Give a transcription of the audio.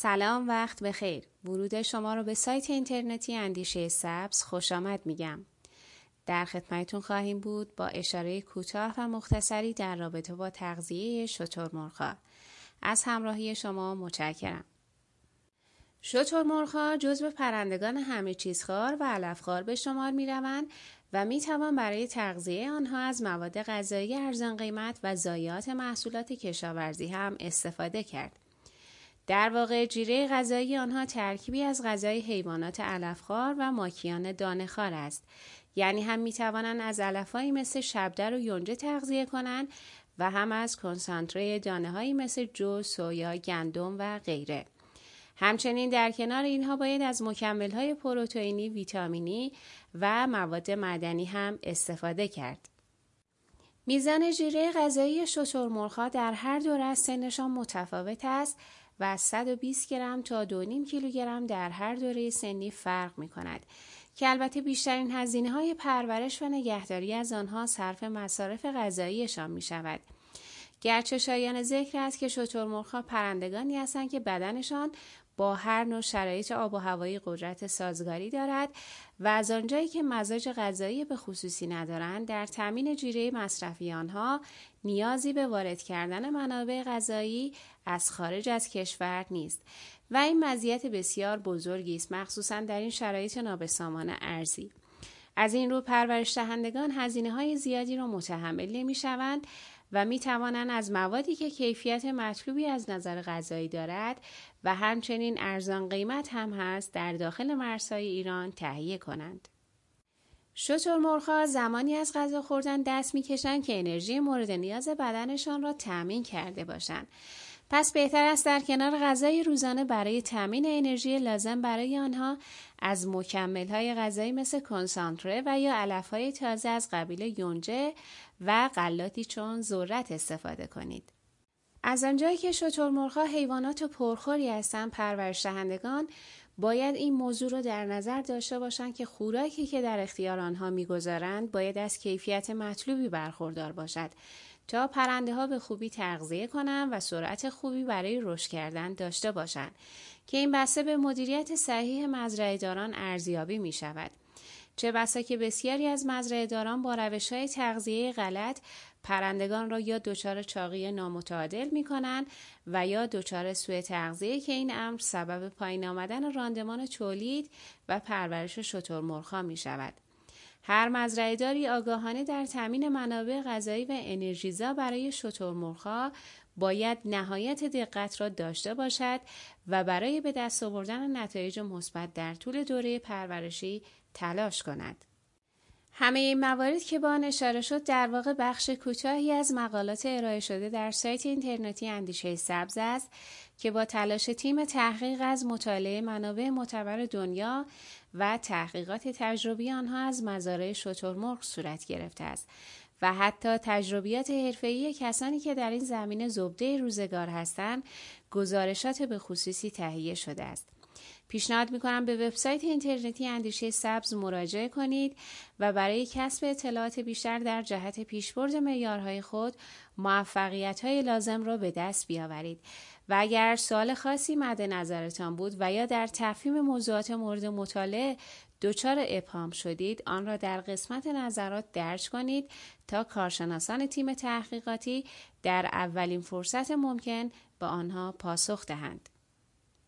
سلام، وقت بخیر. ورود شما رو به سایت اینترنتی اندیشه سبز خوش آمد میگم. در خدمتتون خواهیم بود با اشاره کوتاه و مختصری در رابطه با تغذیه شترمرغ‌ها. از همراهی شما متشکرم. شترمرغ‌ها جزو پرندگان همه چیزخوار و علفخوار به شمار می‌روند و می‌توان برای تغذیه آنها از مواد غذایی ارزان قیمت و ضایعات محصولات کشاورزی هم استفاده کرد. در واقع جیره غذایی آنها ترکیبی از غذای حیوانات علفخوار و ماکیان دانه‌خوار است. یعنی هم می‌توانند از علف‌هایی مثل شبدر و یونجه تغذیه کنند و هم از کنسانتره دانه‌هایی مثل جو، سویا، گندم و غیره. همچنین در کنار اینها باید از مکمل‌های پروتئینی، ویتامینی و مواد معدنی هم استفاده کرد. میزان جیره غذایی شترمرغ‌ها در هر دوره از سنشان متفاوت است و از 120 گرم تا 2.5 کیلوگرم در هر دوره سنی فرق می‌کند که البته بیشترین هزینه‌های پرورش و نگهداری از آنها صرف مصارف غذاییشان می‌شود. گرچه شایان ذکر است که شترمرغ‌ها پرندگانی هستند که بدنشان با هر نوع شرایط آب و هوایی قدرت سازگاری دارد و از آنجایی که مزاج غذایی به خصوصی ندارند، در تامین جیره مصرفی آنها نیازی به وارد کردن منابع غذایی از خارج از کشور نیست و این مزیت بسیار بزرگی است، مخصوصا در این شرایط نابسامان ارزی. از این رو پرورش دهندگان هزینه‌های زیادی را متحمل نمی‌شوند و می توانند از موادی که کیفیت مطلوبی از نظر غذایی دارد و همچنین ارزان قیمت هم هست در داخل مرزهای ایران تهیه کنند. شترمرغ‌ها زمانی از غذا خوردن دست می کشند که انرژی مورد نیاز بدنشان را تامین کرده باشند. پس بهتر است در کنار غذای روزانه برای تامین انرژی لازم برای آنها از مکمل‌های غذایی مثل کنسانتره و یا علف‌های تازه از قبیل یونجه و غلاتی چون ذرت استفاده کنید. از آنجایی که شترمرغ‌ها حیوانات پرخوری هستند، پرورش دهندگان باید این موضوع را در نظر داشته باشند که خوراکی که در اختیار آنها می‌گذارند باید از کیفیت مطلوبی برخوردار باشد تا پرنده ها به خوبی تغذیه کنند و سرعت خوبی برای رشد کردن داشته باشند که این بسته به مدیریت صحیح مزرعه داران ارزیابی می شود. چه بسا که بسیاری از مزرعه داران با روش های تغذیه غلط پرندگان را یا دچار چاقی نامتعادل می کنند و یا دچار سوء تغذیه که این امر سبب پایین آمدن راندمان تولید و پرورش شترمرغ‌ها می شود. هر مزرعه‌داری آگاهانه در تامین منابع غذایی و انرژیزا برای شترمرغ‌ها باید نهایت دقت را داشته باشد و برای به دست آوردن نتایج مثبت در طول دوره پرورشی تلاش کند. همه این موارد که با آن اشاره شد در واقع بخش کوتاهی از مقالات ارائه شده در سایت اینترنتی اندیشه سبز است که با تلاش تیم تحقیق از مطالعه منابع معتبر دنیا و تحقیقات تجربی آنها از مزارع شترمرغ صورت گرفته است و حتی تجربیات حرفه‌ای کسانی که در این زمینه زبده روزگار هستند گزارشات به خصوصی تهیه شده است. پیشنهاد می‌کنم به وبسایت اینترنتی اندیشه سبز مراجعه کنید و برای کسب اطلاعات بیشتر در جهت پیشبرد معیارهای خود موفقیت‌های لازم را به دست بیاورید و اگر سوال خاصی مد نظرتان بود و یا در تفهیم موضوعات مورد مطالعه دچار ابهام شدید، آن را در قسمت نظرات درج کنید تا کارشناسان تیم تحقیقاتی در اولین فرصت ممکن به آنها پاسخ دهند.